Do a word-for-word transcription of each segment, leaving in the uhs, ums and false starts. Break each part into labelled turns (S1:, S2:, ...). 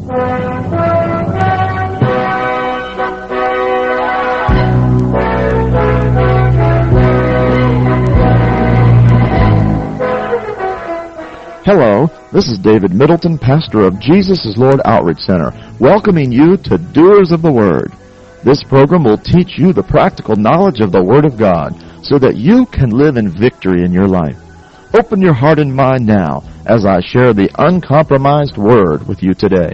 S1: Hello, this is David Middleton, pastor of Jesus is Lord Outreach Center, welcoming you to Doers of the Word. This program will teach you the practical knowledge of the Word of God so that you can live in victory in your life. Open your heart and mind now as I share the uncompromised Word with you today.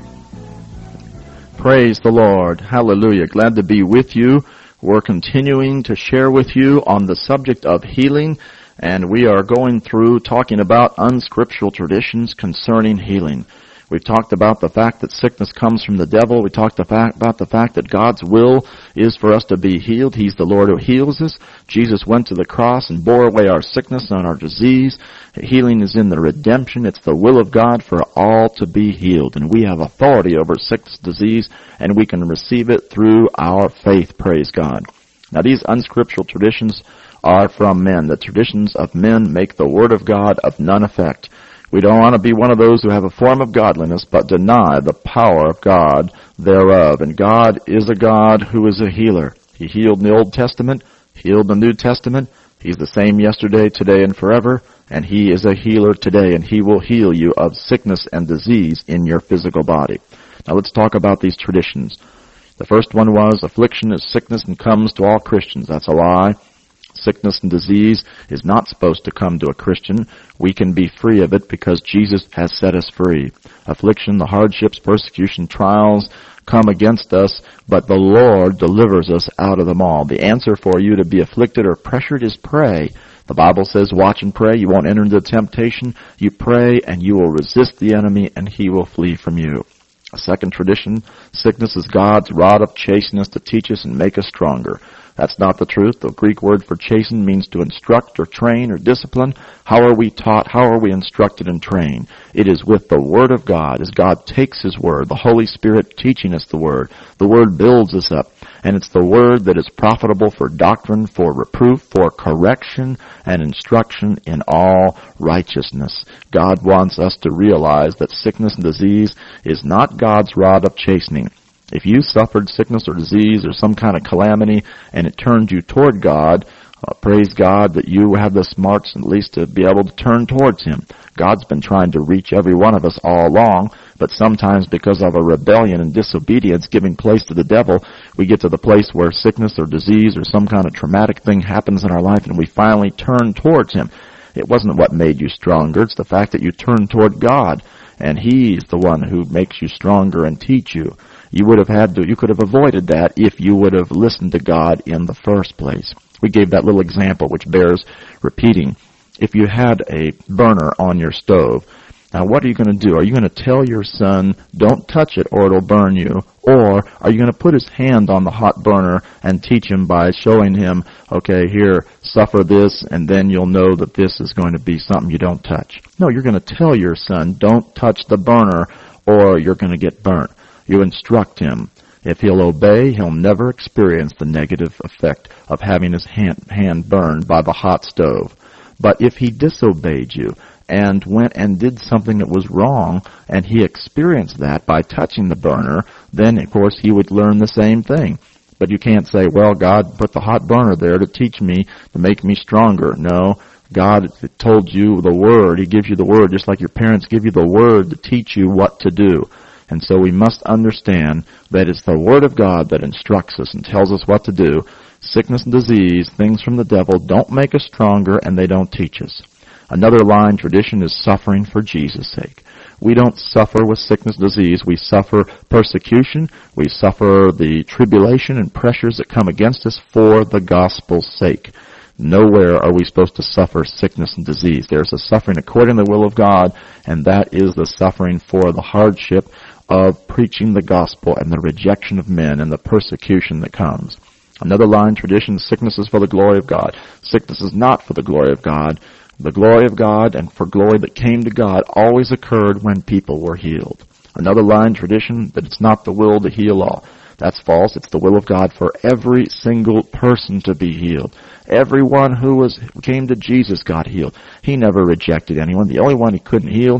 S1: Praise the Lord. Hallelujah. Glad to be with you. We're continuing to share with you on the subject of healing. And we are going through talking about unscriptural traditions concerning healing. We've talked about the fact that sickness comes from the devil. We talked about the fact that God's will is for us to be healed. He's the Lord who heals us. Jesus went to the cross and bore away our sickness and our disease. Healing is in the redemption. It's the will of God for all to be healed. And we have authority over sickness, disease, and we can receive it through our faith. Praise God. Now, these unscriptural traditions are from men. The traditions of men make the Word of God of none effect. We don't want to be one of those who have a form of godliness, but deny the power of God thereof. And God is a God who is a healer. He healed in the Old Testament, healed in the New Testament. He's the same yesterday, today, and forever. And He is a healer today, and He will heal you of sickness and disease in your physical body. Now let's talk about these traditions. The first one was, affliction is sickness and comes to all Christians. That's a lie. Sickness and disease is not supposed to come to a Christian. We can be free of it because Jesus has set us free. Affliction, the hardships, persecution, trials come against us, but the Lord delivers us out of them all. The answer for you to be afflicted or pressured is pray. The Bible says, watch and pray. You won't enter into temptation. You pray and you will resist the enemy and he will flee from you. A second tradition, sickness is God's rod of chastening us to teach us and make us stronger. That's not the truth. The Greek word for chasten means to instruct or train or discipline. How are we taught? How are we instructed and trained? It is with the Word of God, as God takes His Word, the Holy Spirit teaching us the Word. The Word builds us up. And it's the Word that is profitable for doctrine, for reproof, for correction, and instruction in all righteousness. God wants us to realize that sickness and disease is not God's rod of chastening. If you suffered sickness or disease or some kind of calamity and it turned you toward God, uh, praise God that you have the smarts at least to be able to turn towards Him. God's been trying to reach every one of us all along, but sometimes because of a rebellion and disobedience giving place to the devil, we get to the place where sickness or disease or some kind of traumatic thing happens in our life and we finally turn towards Him. It wasn't what made you stronger. It's the fact that you turned toward God, and He's the one who makes you stronger and teach you. You would have had to, you could have avoided that if you would have listened to God in the first place. We gave that little example which bears repeating. If you had a burner on your stove, now what are you going to do? Are you going to tell your son, don't touch it or it'll burn you? Or are you going to put his hand on the hot burner and teach him by showing him, okay, here, suffer this, and then you'll know that this is going to be something you don't touch? No, you're going to tell your son, don't touch the burner or you're going to get burnt. You instruct him. If he'll obey, he'll never experience the negative effect of having his hand, hand burned by the hot stove. But if he disobeyed you and went and did something that was wrong, and he experienced that by touching the burner, then, of course, he would learn the same thing. But you can't say, well, God put the hot burner there to teach me, to make me stronger. No, God told you the Word. He gives you the Word, just like your parents give you the Word to teach you what to do. And so we must understand that it's the Word of God that instructs us and tells us what to do. Sickness and disease, things from the devil, don't make us stronger and they don't teach us. Another line tradition is suffering for Jesus' sake. We don't suffer with sickness and disease. We suffer persecution. We suffer the tribulation and pressures that come against us for the gospel's sake. Nowhere are we supposed to suffer sickness and disease. There's a suffering according to the will of God, and that is the suffering for the hardship of preaching the gospel and the rejection of men and the persecution that comes. Another line, tradition, sickness is for the glory of God. Sickness is not for the glory of God. The glory of God and for glory that came to God always occurred when people were healed. Another line, tradition, that it's not the will to heal all. That's false. It's the will of God for every single person to be healed. Everyone who was came to Jesus got healed. He never rejected anyone. The only one He couldn't heal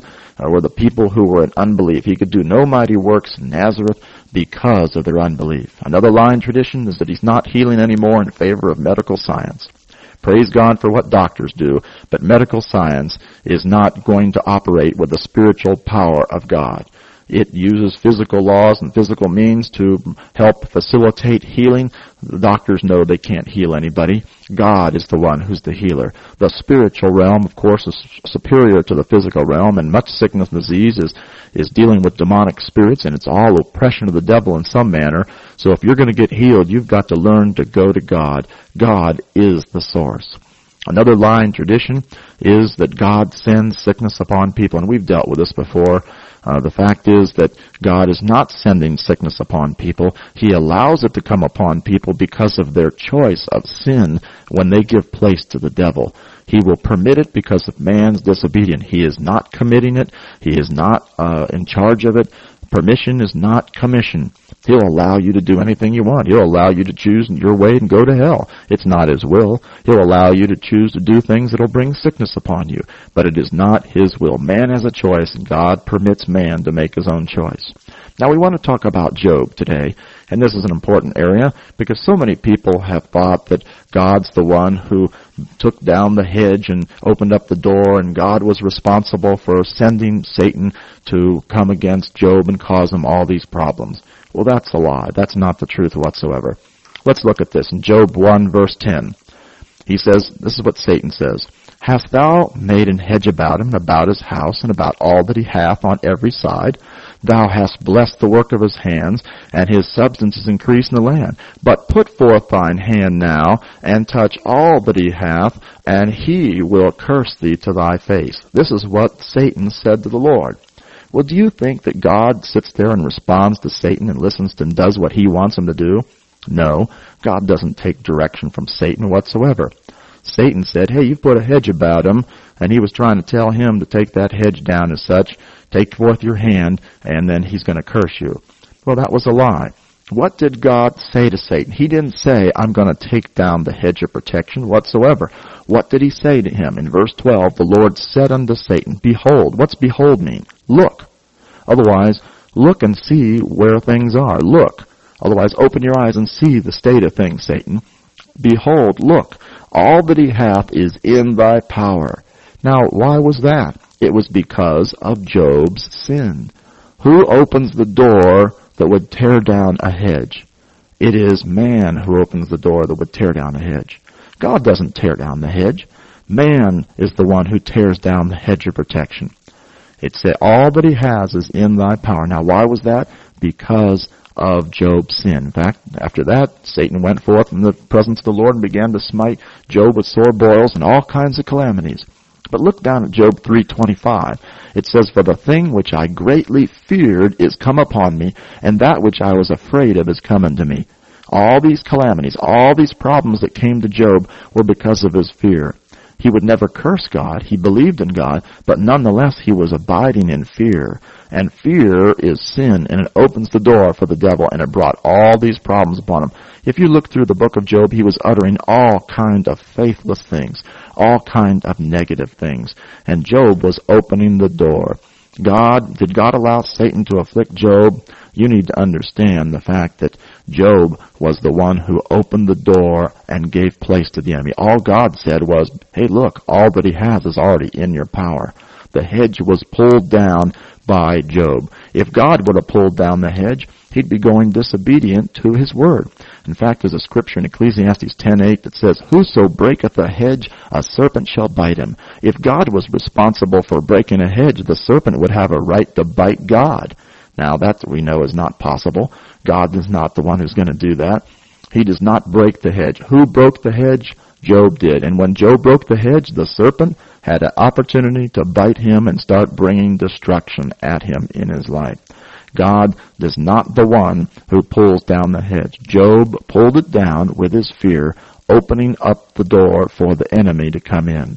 S1: uh, were the people who were in unbelief. He could do no mighty works in Nazareth because of their unbelief. Another lying tradition is that he's not healing anymore in favor of medical science. Praise God for what doctors do, but medical science is not going to operate with the spiritual power of God. It uses physical laws and physical means to help facilitate healing. The doctors know they can't heal anybody. God is the one who's the healer. The spiritual realm, of course, is superior to the physical realm, and much sickness and disease is, is dealing with demonic spirits, and it's all oppression of the devil in some manner. So if you're going to get healed, you've got to learn to go to God. God is the source. Another lying tradition is that God sends sickness upon people, and we've dealt with this before. Uh, the fact is that God is not sending sickness upon people. He allows it to come upon people because of their choice of sin when they give place to the devil. He will permit it because of man's disobedience. He is not committing it. He is not uh, in charge of it. Permission is not commission. He'll allow you to do anything you want. He'll allow you to choose your way and go to hell. It's not his will. He'll allow you to choose to do things that'll bring sickness upon you. But it is not his will. Man has a choice, and God permits man to make his own choice. Now we want to talk about Job today, and this is an important area because so many people have thought that God's the one who took down the hedge and opened up the door, and God was responsible for sending Satan to come against Job and cause him all these problems. Well, that's a lie. That's not the truth whatsoever. Let's look at this in Job one, verse ten. He says, this is what Satan says, "Hast thou made an hedge about him, and about his house, and about all that he hath on every side? Thou hast blessed the work of his hands, and his substance is increased in the land. But put forth thine hand now, and touch all that he hath, and he will curse thee to thy face." This is what Satan said to the Lord. Well, do you think that God sits there and responds to Satan and listens to and does what he wants him to do? No, God doesn't take direction from Satan whatsoever. Satan said, hey, you've put a hedge about him, and he was trying to tell him to take that hedge down as such. Take forth your hand, and then he's going to curse you. Well, that was a lie. What did God say to Satan? He didn't say, I'm going to take down the hedge of protection whatsoever. What did he say to him? In verse twelve, the Lord said unto Satan, Behold. What's behold mean? Look. Otherwise, look and see where things are. Look. Otherwise, open your eyes and see the state of things, Satan. Behold, look. All that he hath is in thy power. Now, why was that? It was because of Job's sin. Who opens the door that would tear down a hedge? It is man who opens the door that would tear down a hedge. God doesn't tear down the hedge. Man is the one who tears down the hedge of protection. It said, all that he has is in thy power. Now, why was that? Because of Job's sin. In fact, after that, Satan went forth from the presence of the Lord and began to smite Job with sore boils and all kinds of calamities. But look down at Job three twenty-five. It says, For the thing which I greatly feared is come upon me, and that which I was afraid of is come unto me. All these calamities, all these problems that came to Job were because of his fear. He would never curse God. He believed in God, but nonetheless he was abiding in fear. And fear is sin, and it opens the door for the devil, and it brought all these problems upon him. If you look through the book of Job, he was uttering all kind of faithless things, all kind of negative things. And Job was opening the door. God, did God allow Satan to afflict Job? You need to understand the fact that Job was the one who opened the door and gave place to the enemy. All God said was, hey, look, all that he has is already in your power. The hedge was pulled down by Job. If God would have pulled down the hedge, he'd be going disobedient to his word. In fact, there's a scripture in Ecclesiastes ten eight that says, Whoso breaketh a hedge, a serpent shall bite him. If God was responsible for breaking a hedge, the serpent would have a right to bite God. Now, that we know is not possible. God is not the one who's going to do that. He does not break the hedge. Who broke the hedge? Job did. And when Job broke the hedge, the serpent had an opportunity to bite him and start bringing destruction at him in his life. God is not the one who pulls down the hedge. Job pulled it down with his fear, opening up the door for the enemy to come in.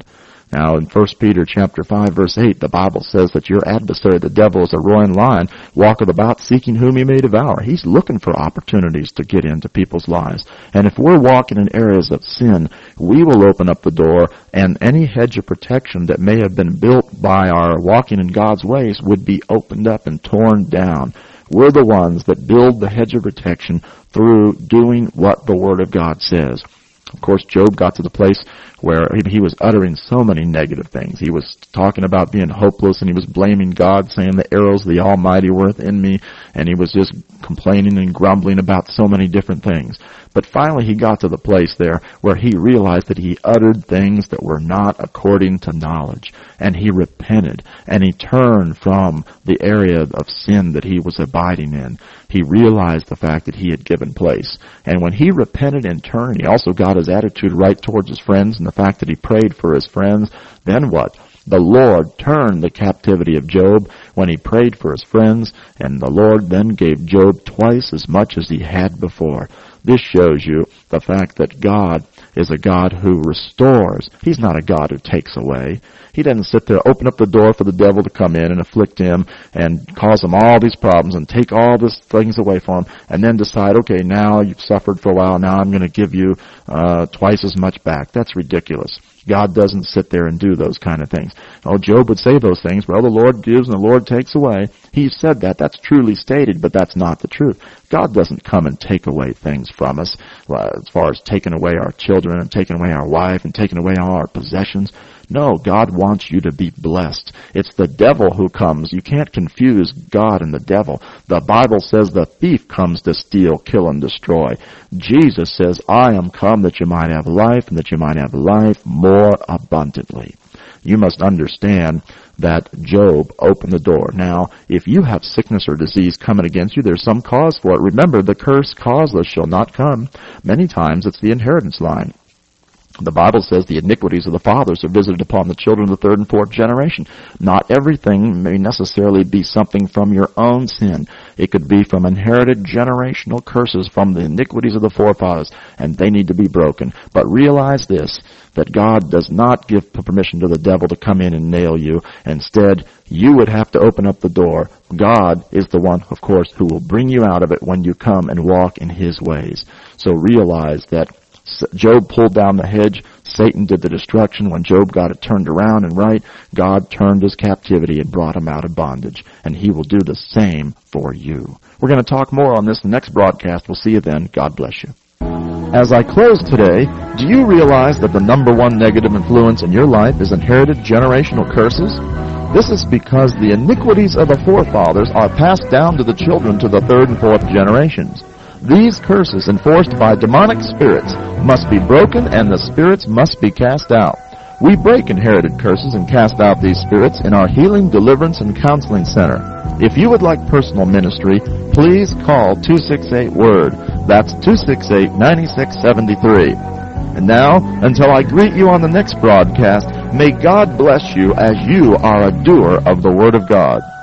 S1: Now, in First Peter chapter five, verse eight, the Bible says that your adversary, the devil, is a roaring lion, walketh about seeking whom he may devour. He's looking for opportunities to get into people's lives. And if we're walking in areas of sin, we will open up the door, and any hedge of protection that may have been built by our walking in God's ways would be opened up and torn down. We're the ones that build the hedge of protection through doing what the Word of God says. Of course, Job got to the place where he was uttering so many negative things. He was talking about being hopeless, and he was blaming God, saying the arrows of the Almighty were within me, and he was just complaining and grumbling about so many different things. But finally he got to the place there where he realized that he uttered things that were not according to knowledge, and he repented, and he turned from the area of sin that he was abiding in. He realized the fact that he had given place. And when he repented and turned, he also got his attitude right towards his friends, and the fact that he prayed for his friends. Then what? The Lord turned the captivity of Job when he prayed for his friends, and the Lord then gave Job twice as much as he had before. This shows you the fact that God is a God who restores. He's not a God who takes away. He doesn't sit there, open up the door for the devil to come in and afflict him and cause him all these problems and take all these things away from him, and then decide, okay, now you've suffered for a while, now I'm going to give you uh, twice as much back. That's ridiculous. God doesn't sit there and do those kind of things. Oh, Job would say those things. Well, the Lord gives and the Lord takes away. He said that. That's truly stated, but that's not the truth. God doesn't come and take away things from us, uh, as far as taking away our children and taking away our wife and taking away all our possessions. No, God wants you to be blessed. It's the devil who comes. You can't confuse God and the devil. The Bible says the thief comes to steal, kill, and destroy. Jesus says, I am come that you might have life, and that you might have life more abundantly. You must understand that Job opened the door. Now, if you have sickness or disease coming against you, there's some cause for it. Remember, the curse causeless shall not come. Many times it's the inheritance line. The Bible says the iniquities of the fathers are visited upon the children of the third and fourth generation. Not everything may necessarily be something from your own sin. It could be from inherited generational curses from the iniquities of the forefathers, and they need to be broken. But realize this, that God does not give permission to the devil to come in and nail you. Instead, you would have to open up the door. God is the one, of course, who will bring you out of it when you come and walk in His ways. So realize that Job pulled down the hedge. Satan did the destruction. When Job got it turned around and right, God turned his captivity and brought him out of bondage. And He will do the same for you. We're going to talk more on this in the next broadcast. We'll see you then. God bless you. As I close today, do you realize that the number one negative influence in your life is inherited generational curses? This is because the iniquities of the forefathers are passed down to the children to the third and fourth generations. These curses, enforced by demonic spirits, must be broken, and the spirits must be cast out. We break inherited curses and cast out these spirits in our Healing, Deliverance, and Counseling Center. If you would like personal ministry, please call two six eight, WORD. That's two six eight, nine six seven three. And now, until I greet you on the next broadcast, may God bless you as you are a doer of the Word of God.